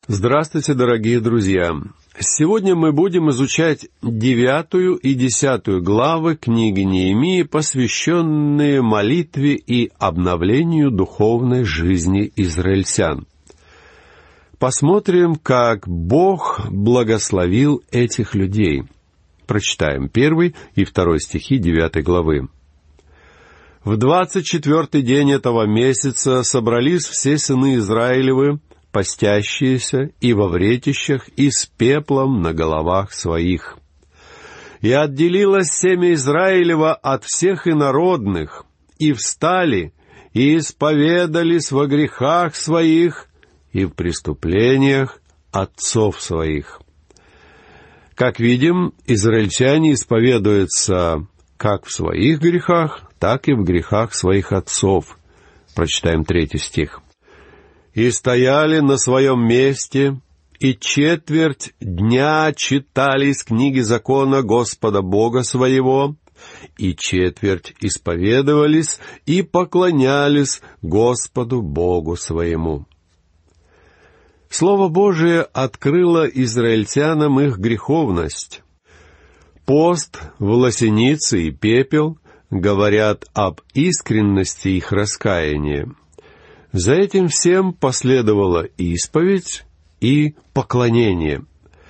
Здравствуйте, дорогие друзья! Сегодня мы будем изучать 9 и 10 главы книги Неемии, посвященные молитве и обновлению духовной жизни израильтян. Посмотрим, как Бог благословил этих людей. Прочитаем 1 и 2 стихи 9 главы. «В 24-й день этого месяца собрались все сыны Израилевы, постящиеся и во вретищах, и с пеплом на головах своих. И отделилось семя Израилева от всех инородных, и встали, и исповедались во грехах своих и в преступлениях отцов своих». Как видим, израильтяне исповедуются как в своих грехах, так и в грехах своих отцов. Прочитаем 3 стих. «И стояли на своем месте, и четверть дня читали из книги закона Господа Бога своего, и четверть исповедовались и поклонялись Господу Богу своему». Слово Божие открыло израильтянам их греховность. Пост, власеница и пепел говорят об искренности их раскаяния. За этим всем последовала исповедь и поклонение.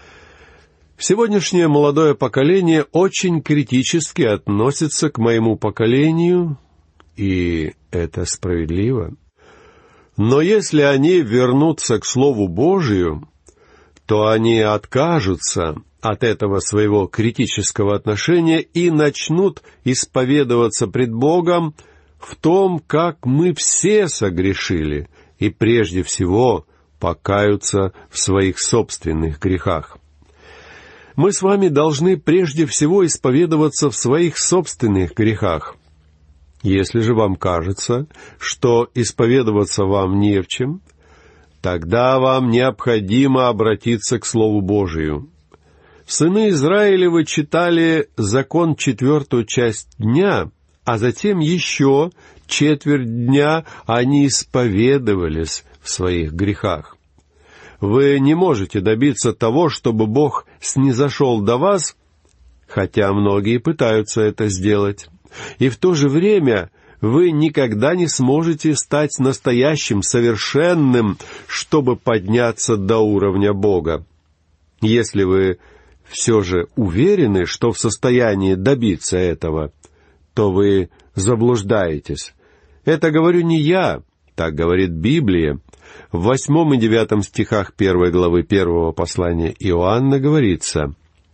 Сегодняшнее молодое поколение очень критически относится к моему поколению, и это справедливо. Но если они вернутся к Слову Божию, то они откажутся от этого своего критического отношения и начнут исповедоваться пред Богом в том, как мы все согрешили, и прежде всего покаются в своих собственных грехах. Мы с вами должны прежде всего исповедоваться в своих собственных грехах. Если же вам кажется, что исповедоваться вам не в чем, тогда вам необходимо обратиться к Слову Божию. Сыны Израилевы читали закон 4-ю часть дня, а затем еще четверть дня они исповедовались в своих грехах. Вы не можете добиться того, чтобы Бог снизошел до вас, хотя многие пытаются это сделать. И в то же время вы никогда не сможете стать настоящим, совершенным, чтобы подняться до уровня Бога. Если вы все же уверены, что в состоянии добиться этого, то вы заблуждаетесь. Это говорю не я, так говорит Библия. В 8 и 9 стихах 1 главы 1 послания Иоанна говорится: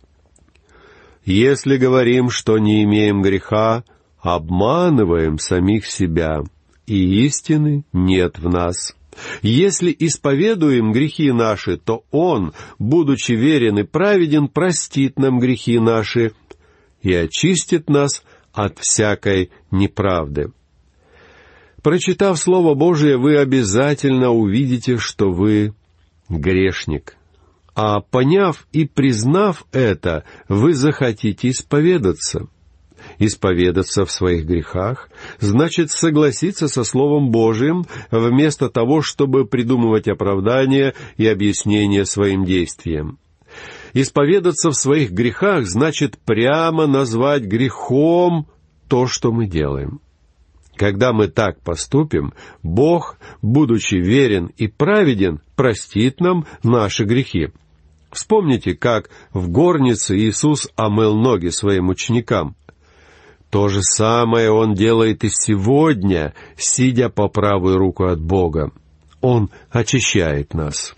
«Если говорим, что не имеем греха, обманываем самих себя, и истины нет в нас. Если исповедуем грехи наши, то Он, будучи верен и праведен, простит нам грехи наши и очистит нас от всякой неправды». Прочитав Слово Божие, вы обязательно увидите, что вы грешник. А поняв и признав это, вы захотите исповедаться. Исповедаться в своих грехах значит согласиться со Словом Божиим, вместо того, чтобы придумывать оправдания и объяснения своим действиям. Исповедаться в своих грехах значит прямо назвать грехом то, что мы делаем. Когда мы так поступим, Бог, будучи верен и праведен, простит нам наши грехи. Вспомните, как в горнице Иисус омыл ноги своим ученикам. То же самое Он делает и сегодня, сидя по правую руку от Бога. Он очищает нас.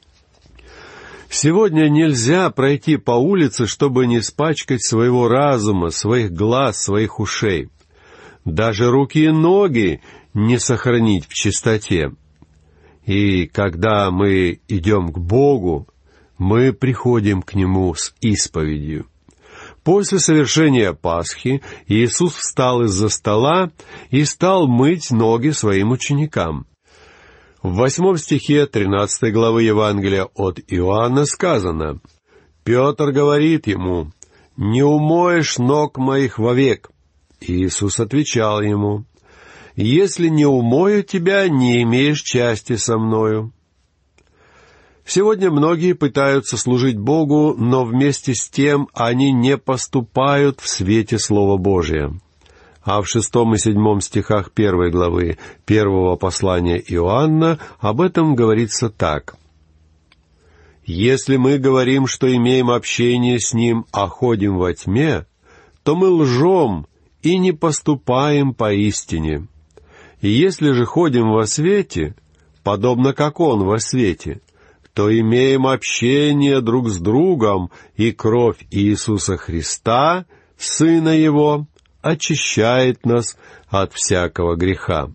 Сегодня нельзя пройти по улице, чтобы не испачкать своего разума, своих глаз, своих ушей. Даже руки и ноги не сохранить в чистоте. И когда мы идем к Богу, мы приходим к Нему с исповедью. После совершения Пасхи Иисус встал из-за стола и стал мыть ноги своим ученикам. В 8 стихе 13 главы Евангелия от Иоанна сказано: «Петр говорит ему: не умоешь ног моих вовек». Иисус отвечал ему: «Если не умою тебя, не имеешь части со мною». Сегодня многие пытаются служить Богу, но вместе с тем они не поступают в свете Слова Божия. А в 6 и 7 стихах 1 главы 1 послания Иоанна об этом говорится так. «Если мы говорим, что имеем общение с Ним, а ходим во тьме, то мы лжем и не поступаем поистине. И если же ходим во свете, подобно как Он во свете, то имеем общение друг с другом, и кровь Иисуса Христа, Сына Его, очищает нас от всякого греха».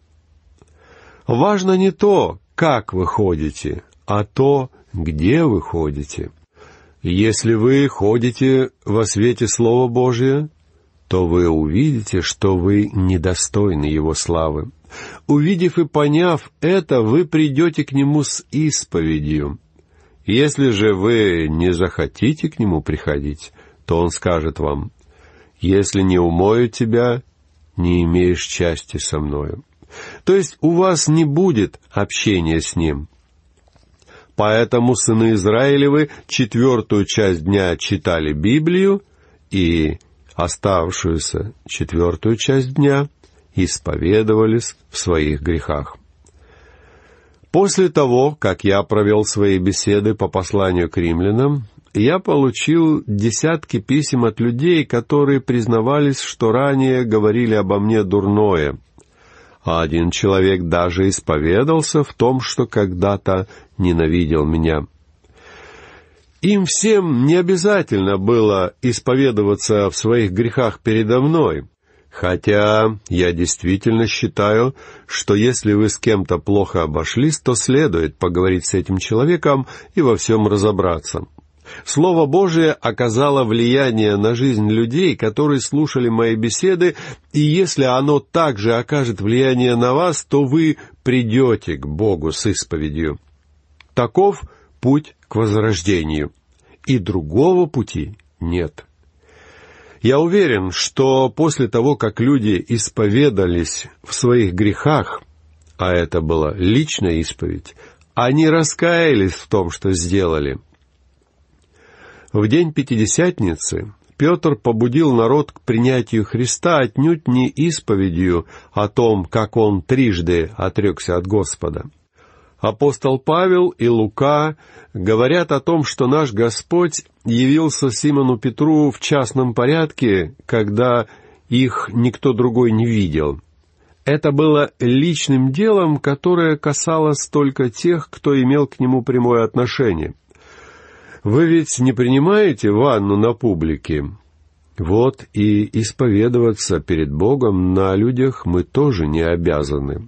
Важно не то, как вы ходите, а то, где вы ходите. Если вы ходите во свете Слова Божия, то вы увидите, что вы недостойны Его славы. Увидев и поняв это, вы придете к Нему с исповедью. Если же вы не захотите к Нему приходить, то Он скажет вам: «Если не умою тебя, не имеешь части со мною». То есть у вас не будет общения с Ним. Поэтому сыны Израилевы 4 часть дня читали Библию и оставшуюся 4 часть дня исповедовались в своих грехах. После того, как я провел свои беседы по посланию к римлянам, я получил десятки писем от людей, которые признавались, что ранее говорили обо мне дурное. А один человек даже исповедался в том, что когда-то ненавидел меня. Им всем не обязательно было исповедоваться в своих грехах передо мной, хотя я действительно считаю, что если вы с кем-то плохо обошлись, то следует поговорить с этим человеком и во всем разобраться. Слово Божие оказало влияние на жизнь людей, которые слушали мои беседы, и если оно также окажет влияние на вас, то вы придете к Богу с исповедью. Таков путь к возрождению, и другого пути нет. Я уверен, что после того, как люди исповедались в своих грехах, а это была личная исповедь, они раскаялись в том, что сделали. В день Пятидесятницы Петр побудил народ к принятию Христа отнюдь не исповедью о том, как он трижды отрекся от Господа. Апостол Павел и Лука говорят о том, что наш Господь явился Симону Петру в частном порядке, когда их никто другой не видел. Это было личным делом, которое касалось только тех, кто имел к нему прямое отношение. Вы ведь не принимаете ванну на публике? Вот и исповедоваться перед Богом на людях мы тоже не обязаны.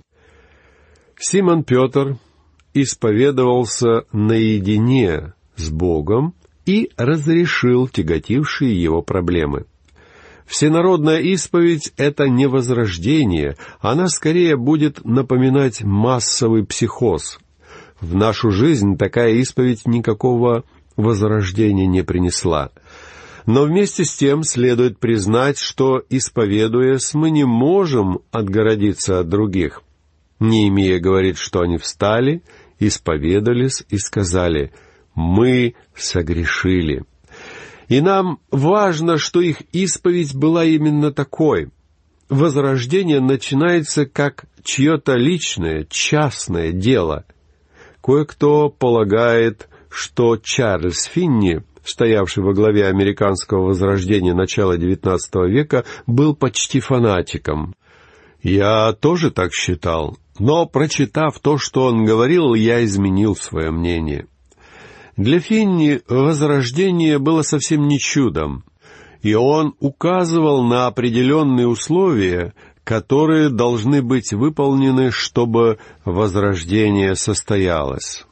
Симон Петр исповедовался наедине с Богом и разрешил тяготившие его проблемы. Всенародная исповедь — это не возрождение, она скорее будет напоминать массовый психоз. В нашу жизнь такая исповедь никакого возрождения не принесла. Но вместе с тем следует признать, что, исповедуясь, мы не можем отгородиться от других. Неемия говорит, что они встали, исповедались и сказали: «Мы согрешили». И нам важно, что их исповедь была именно такой. Возрождение начинается как чье-то личное, частное дело. Кое-кто полагает, что Чарльз Финни, стоявший во главе американского возрождения начала XIX века, был почти фанатиком. Я тоже так считал, но, прочитав то, что он говорил, я изменил свое мнение. Для Финни возрождение было совсем не чудом, и он указывал на определенные условия, которые должны быть выполнены, чтобы возрождение состоялось.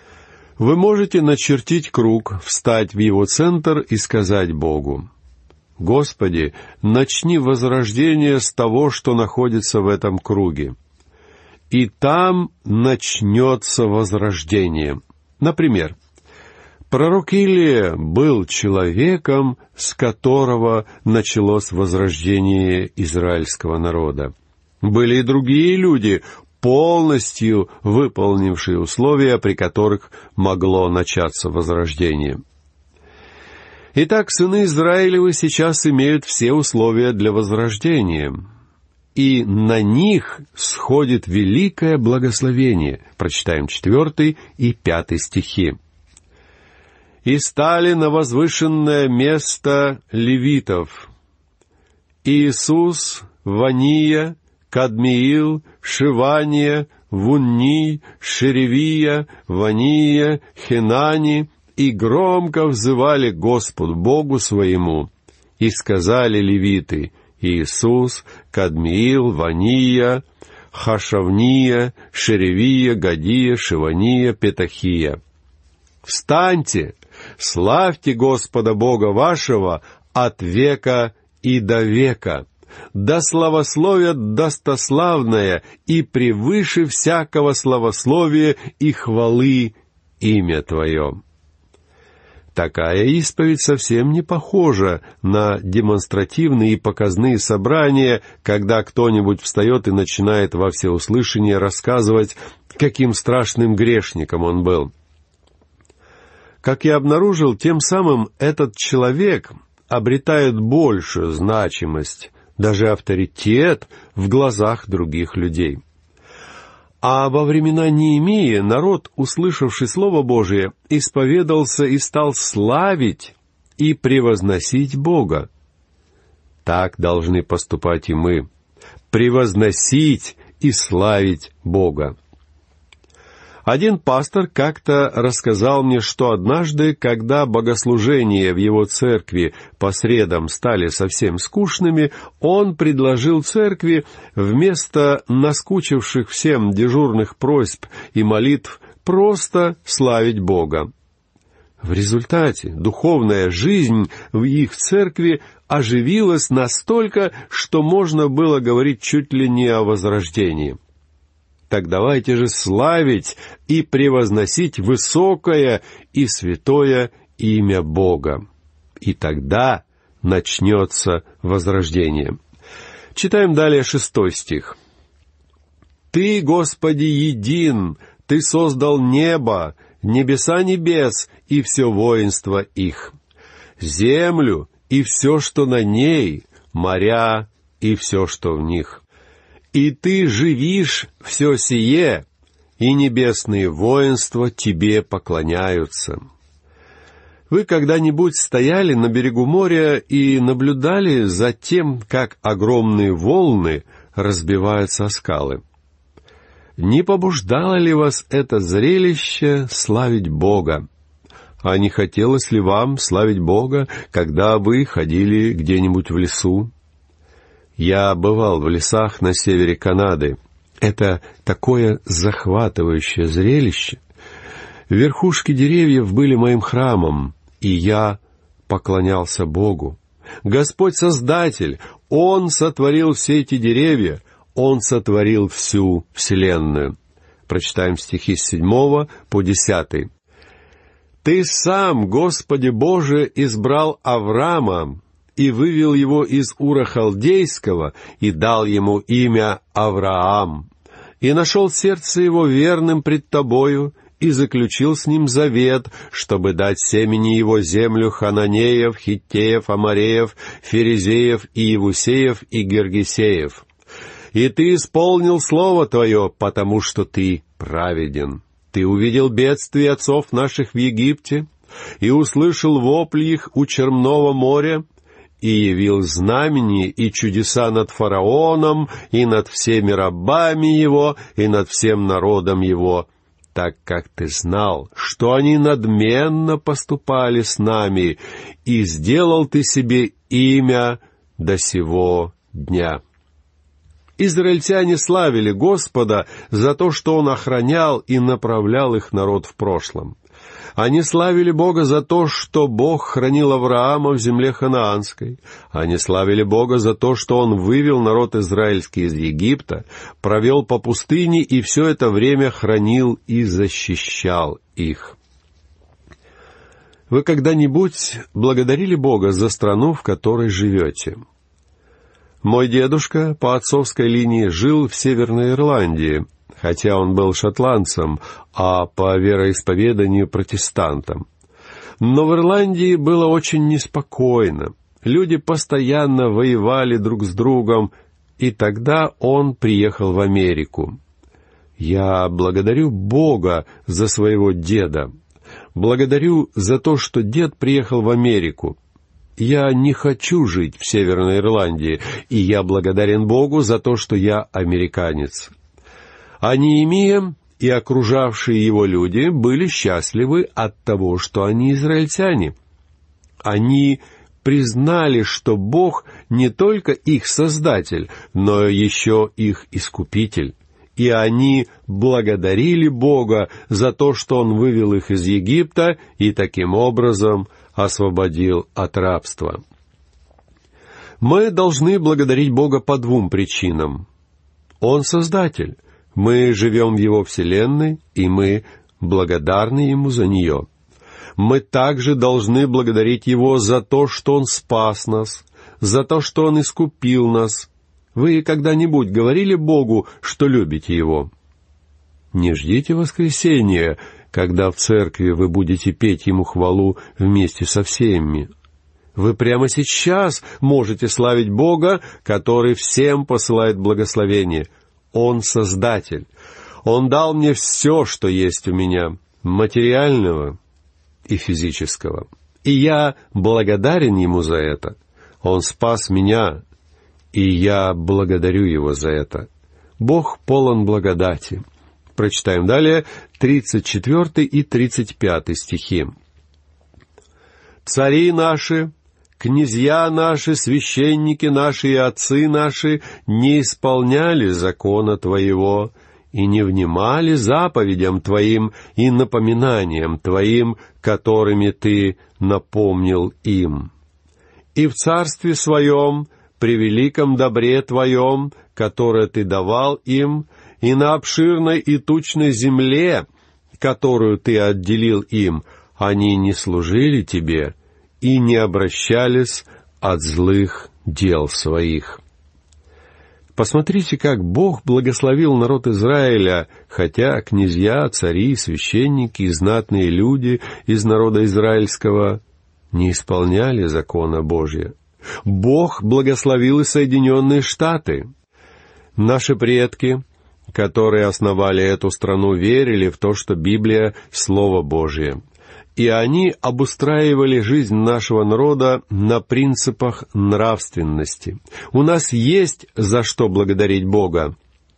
Вы можете начертить круг, встать в его центр и сказать Богу: «Господи, начни возрождение с того, что находится в этом круге». И там начнется возрождение. Например, пророк Илия был человеком, с которого началось возрождение израильского народа. Были и другие люди, полностью выполнивший условия, при которых могло начаться возрождение. Итак, сыны Израилевы сейчас имеют все условия для возрождения, и на них сходит великое благословение. Прочитаем 4 и 5 стихи. «И стали на возвышенное место левитов: Иисус, Вания, Кадмиил, Шивания, Вунни, Шеревия, Вания, Хенани, и громко взывали Господу Богу своему. И сказали левиты: Иисус, Кадмиил, Вания, Хашавния, Шеревия, Гадия, Шивания, Петахия. Встаньте, славьте Господа Бога вашего от века и до века. Да славословят достославное и превыше всякого славословия и хвалы имя Твое». Такая исповедь совсем не похожа на демонстративные и показные собрания, когда кто-нибудь встает и начинает во всеуслышание рассказывать, каким страшным грешником он был. Как я обнаружил, тем самым этот человек обретает большую значимость, даже авторитет в глазах других людей. А во времена Неемии народ, услышавший Слово Божие, исповедался и стал славить и превозносить Бога. Так должны поступать и мы, превозносить и славить Бога. Один пастор как-то рассказал мне, что однажды, когда богослужения в его церкви по средам стали совсем скучными, он предложил церкви вместо наскучивших всем дежурных просьб и молитв просто славить Бога. В результате духовная жизнь в их церкви оживилась настолько, что можно было говорить чуть ли не о возрождении. Так давайте же славить и превозносить высокое и святое имя Бога. И тогда начнется возрождение. Читаем далее 6 стих. «Ты, Господи, един, Ты создал небо, небеса небес и все воинство их, землю и все, что на ней, моря и все, что в них. И Ты живишь все сие, и небесные воинства Тебе поклоняются». Вы когда-нибудь стояли на берегу моря и наблюдали за тем, как огромные волны разбиваются о скалы? Не побуждало ли вас это зрелище славить Бога? А не хотелось ли вам славить Бога, когда вы ходили где-нибудь в лесу? Я бывал в лесах на севере Канады. Это такое захватывающее зрелище. Верхушки деревьев были моим храмом, и я поклонялся Богу. Господь Создатель, Он сотворил все эти деревья, Он сотворил всю вселенную. Прочитаем стихи с 7 по 10. «Ты сам, Господи Боже, избрал Авраама и вывел его из Ура Халдейского, и дал ему имя Авраам, и нашел сердце его верным пред Тобою, и заключил с ним завет, чтобы дать семени его землю Хананеев, Хиттеев, Амореев, Ферезеев и Евусеев и Гергесеев. И Ты исполнил слово Твое, потому что Ты праведен. Ты увидел бедствия отцов наших в Египте, и услышал вопли их у Черного моря, и явил знамения и чудеса над фараоном, и над всеми рабами его, и над всем народом его, так как Ты знал, что они надменно поступали с нами, и сделал Ты себе имя до сего дня». Израильтяне славили Господа за то, что Он охранял и направлял их народ в прошлом. Они славили Бога за то, что Бог хранил Авраама в земле ханаанской. Они славили Бога за то, что Он вывел народ израильский из Египта, провел по пустыне и все это время хранил и защищал их. Вы когда-нибудь благодарили Бога за страну, в которой живете? Мой дедушка по отцовской линии жил в Северной Ирландии, хотя он был шотландцем, а по вероисповеданию протестантом. Но в Ирландии было очень неспокойно. Люди постоянно воевали друг с другом, и тогда он приехал в Америку. Я благодарю Бога за своего деда. Благодарю за то, что дед приехал в Америку. Я не хочу жить в Северной Ирландии, и я благодарен Богу за то, что я американец. А Неемия и окружавшие его люди были счастливы от того, что они израильтяне. Они признали, что Бог не только их Создатель, но еще их Искупитель. И они благодарили Бога за то, что Он вывел их из Египта и таким образом освободил от рабства. Мы должны благодарить Бога по двум причинам. Он Создатель. Мы живем в Его Вселенной, и мы благодарны Ему за нее. Мы также должны благодарить Его за то, что Он спас нас, за то, что Он искупил нас. Вы когда-нибудь говорили Богу, что любите Его? Не ждите воскресения, когда в церкви вы будете петь Ему хвалу вместе со всеми. Вы прямо сейчас можете славить Бога, который всем посылает благословение. Он Создатель. Он дал мне все, что есть у меня, материального и физического. И я благодарен Ему за это. Он спас меня, и я благодарю Его за это. Бог полон благодати. Прочитаем далее 34 и 35 стихи. «Цари наши, князья наши, священники наши и отцы наши не исполняли закона Твоего и не внимали заповедям Твоим и напоминаниям Твоим, которыми Ты напомнил им. И в царстве Своем, при великом добре Твоем, которое Ты давал им, и на обширной и тучной земле, которую Ты отделил им, они не служили Тебе и не обращались от злых дел своих». Посмотрите, как Бог благословил народ Израиля, хотя князья, цари, священники и знатные люди из народа израильского не исполняли закона Божия. Бог благословил и Соединенные Штаты. Наши предки, которые основали эту страну, верили в то, что Библия — Слово Божие. И они обустраивали жизнь нашего народа на принципах нравственности. У нас есть за что благодарить Бога.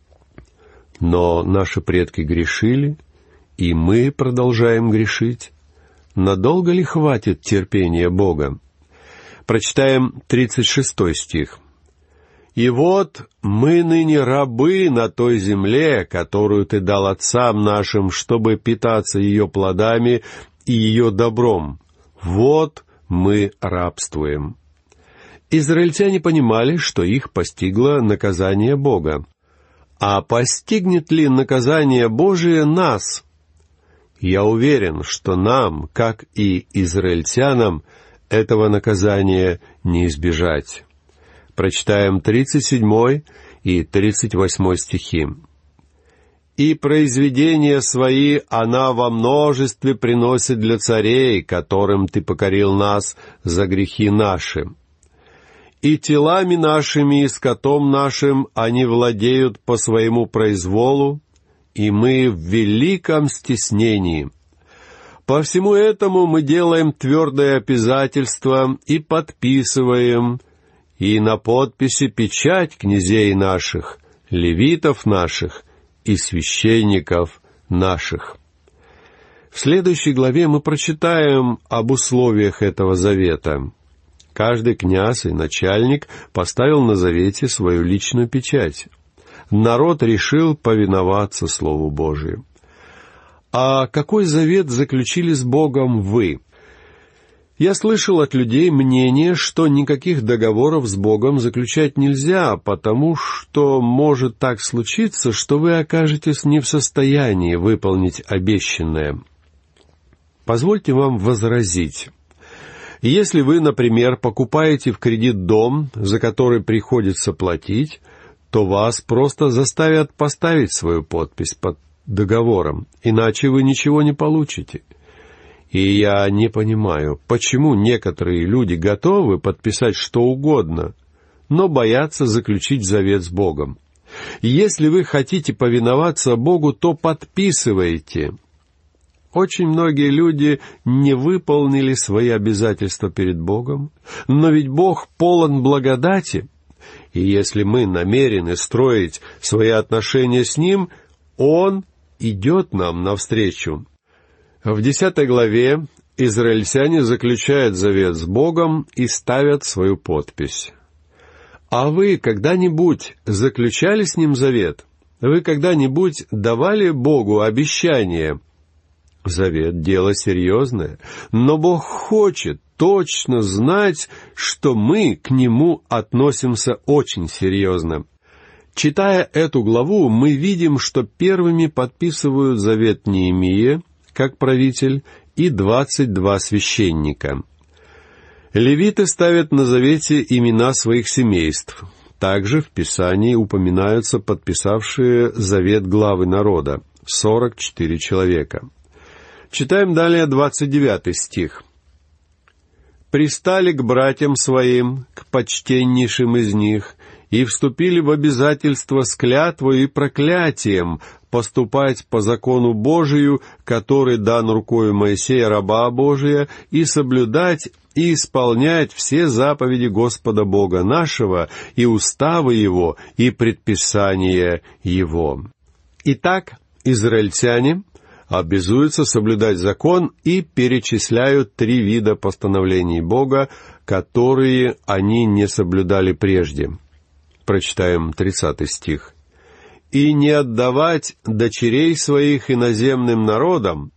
Но наши предки грешили, и мы продолжаем грешить. Надолго ли хватит терпения Бога? Прочитаем 36 стих. «И вот мы ныне рабы на той земле, которую Ты дал отцам нашим, чтобы питаться ее плодами и ее добром. Вот мы рабствуем». Израильтяне понимали, что их постигло наказание Бога. А постигнет ли наказание Божие нас? Я уверен, что нам, как и израильтянам, этого наказания не избежать. Прочитаем 37 и 38 стихи. «И произведения свои она во множестве приносит для царей, которым Ты покорил нас за грехи наши. И телами нашими и скотом нашим они владеют по своему произволу, и мы в великом стеснении. По всему этому мы делаем твердое обязательство и подписываем, и на подписи печать князей наших, левитов наших и священников наших». В следующей главе мы прочитаем об условиях этого завета. Каждый князь и начальник поставил на завете свою личную печать. Народ решил повиноваться Слову Божию. А какой завет заключили с Богом вы? Я слышал от людей мнение, что никаких договоров с Богом заключать нельзя, потому что может так случиться, что вы окажетесь не в состоянии выполнить обещанное. Позвольте вам возразить. Если вы, например, покупаете в кредит дом, за который приходится платить, то вас просто заставят поставить свою подпись под договором, иначе вы ничего не получите. И я не понимаю, почему некоторые люди готовы подписать что угодно, но боятся заключить завет с Богом. Если вы хотите повиноваться Богу, то подписывайте. Очень многие люди не выполнили свои обязательства перед Богом, но ведь Бог полон благодати, и если мы намерены строить свои отношения с Ним, Он идет нам навстречу. В 10 главе израильтяне заключают завет с Богом и ставят свою подпись. А вы когда-нибудь заключали с Ним завет? Вы когда-нибудь давали Богу обещание? Завет — дело серьезное, но Бог хочет точно знать, что мы к Нему относимся очень серьезно. Читая эту главу, мы видим, что первыми подписывают завет Неемия, как правитель, и 22 священника. Левиты ставят на завете имена своих семейств. Также в Писании упоминаются подписавшие завет главы народа — 44 человека. Читаем далее 29 стих. «Пристали к братьям своим, к почтеннейшим из них, и вступили в обязательство с клятвой и проклятием поступать по закону Божию, который дан рукою Моисея, раба Божия, и соблюдать и исполнять все заповеди Господа Бога нашего, и уставы Его, и предписания Его». Итак, израильтяне обязуются соблюдать закон и перечисляют 3 вида постановлений Бога, которые они не соблюдали прежде. Прочитаем 30 стих. «И не отдавать дочерей своих иноземным народам,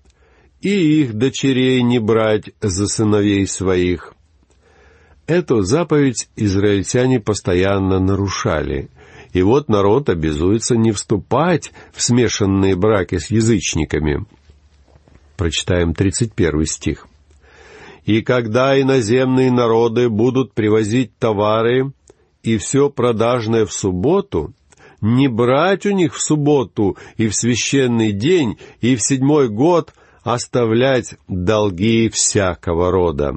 и их дочерей не брать за сыновей своих». Эту заповедь израильтяне постоянно нарушали. И вот народ обязуется не вступать в смешанные браки с язычниками. Прочитаем 31 стих. «И когда иноземные народы будут привозить товары и все продажное в субботу, не брать у них в субботу и в священный день, и в 7-й год оставлять долги всякого рода».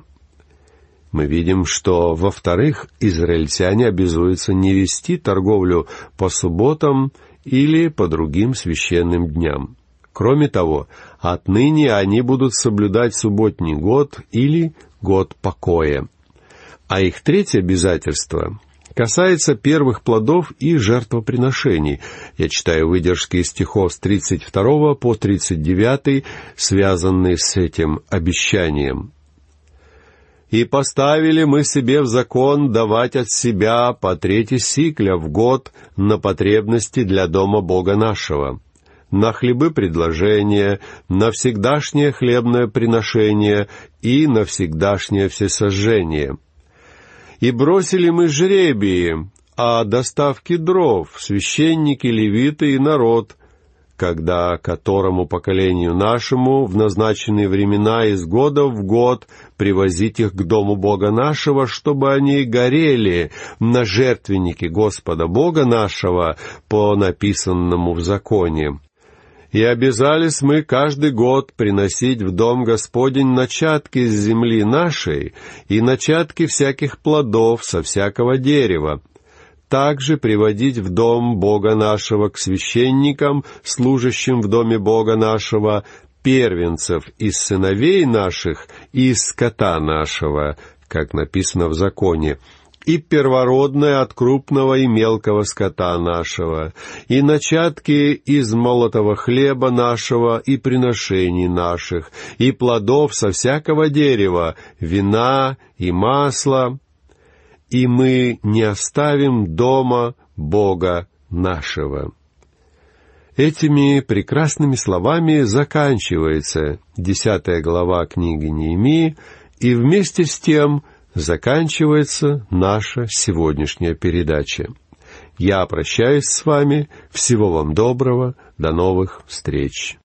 Мы видим, что, во-вторых, израильтяне обязуются не вести торговлю по субботам или по другим священным дням. Кроме того, отныне они будут соблюдать субботний год или год покоя. А их третье обязательство касается первых плодов и жертвоприношений. Я читаю выдержки из стихов с 32 по 39, связанные с этим обещанием. «И поставили мы себе в закон давать от себя по 3 сикля в год на потребности для дома Бога нашего, на хлебы предложения, на всегдашнее хлебное приношение и на всегдашнее всесожжение. И бросили мы жребии о доставке дров, священники, левиты и народ, когда которому поколению нашему в назначенные времена из года в год привозить их к дому Бога нашего, чтобы они горели на жертвеннике Господа Бога нашего по написанному в законе. И обязались мы каждый год приносить в дом Господень начатки с земли нашей и начатки всяких плодов со всякого дерева, также приводить в дом Бога нашего к священникам, служащим в доме Бога нашего, первенцев из сыновей наших и из скота нашего, как написано в законе, и первородное от крупного и мелкого скота нашего, и начатки из молотого хлеба нашего и приношений наших, и плодов со всякого дерева, вина и масла, и мы не оставим дома Бога нашего». Этими прекрасными словами заканчивается 10 глава книги Неемии, и вместе с тем заканчивается наша сегодняшняя передача. Я прощаюсь с вами. Всего вам доброго. До новых встреч.